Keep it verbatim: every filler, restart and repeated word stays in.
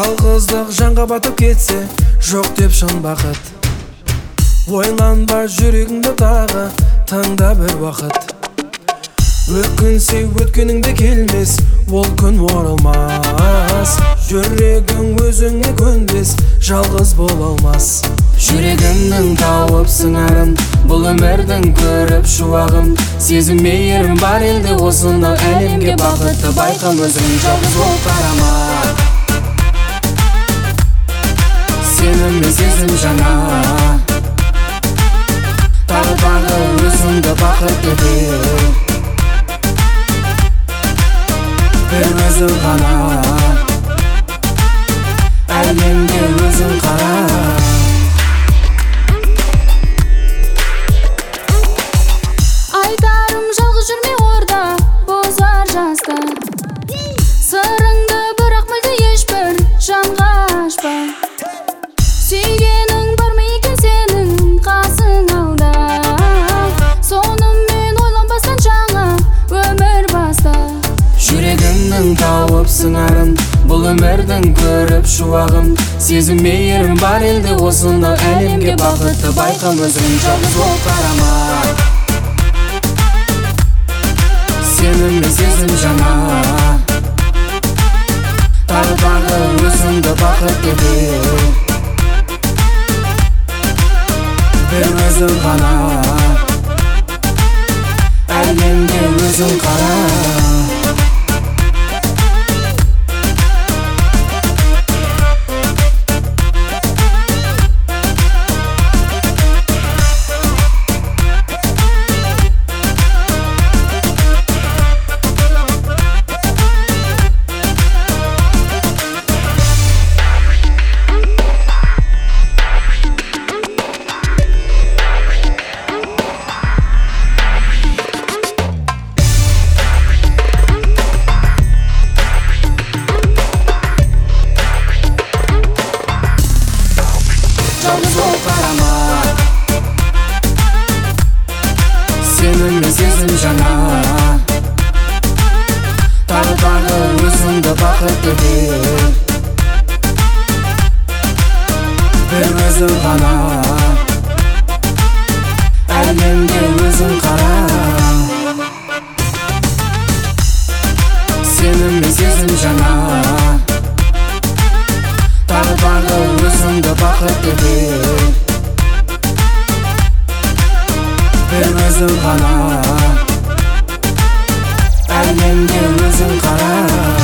жалғыздық жанға батып кетсе, жоқ деп шын бақыт. Ойланба жүрегіңді тағы, таңда бір уақыт. Өкінсе өткеніңде келмес, ол күн оралмас. Жүрегің өзіңе көнбес, жалғыз бола алмас. Жүрегімнің тауып сыңарым, бұл өмірдің көріп шуағым. Сезім мейірім бар елде осынау әлемге, бақытты байқам өзің жалғыз бол қарама. Сенім мен сезім жаңа, тағы тағы өзіңді бақытты бер. Bir özün ғана, әлемге өзің қара. Айтарым жалғыз жүрме орда, бозар жаста. Сырыңды бірақ мүлде ешбір жанға ашпа. Сүйгенің бар ма екен сенің қасың алда? Сонымен ойланбастан жаңа өмір баста. Жүрегімнің тауып сыңарым, бұл өмірдің көріп шуағым. Сезім мейірім бар елде осынау әлемге, бақытты байқам өзің жалғыз бол қарама. Сенім мен сезім жаңа, тағы тағы өзіңді бақытты бер. Bir өзің ғана, әлемге өзің қара. Жалғыз бол қарама, сенім мен сезім жаңа, тағы тағы өзіңді бақытты бер. Bir өзің ғана, әлемге өзің қара. Сенім мен сезім жаңа, тағы тағы өзіңді бақытты бер. Bir өзің ғана, әлемге өзің қара.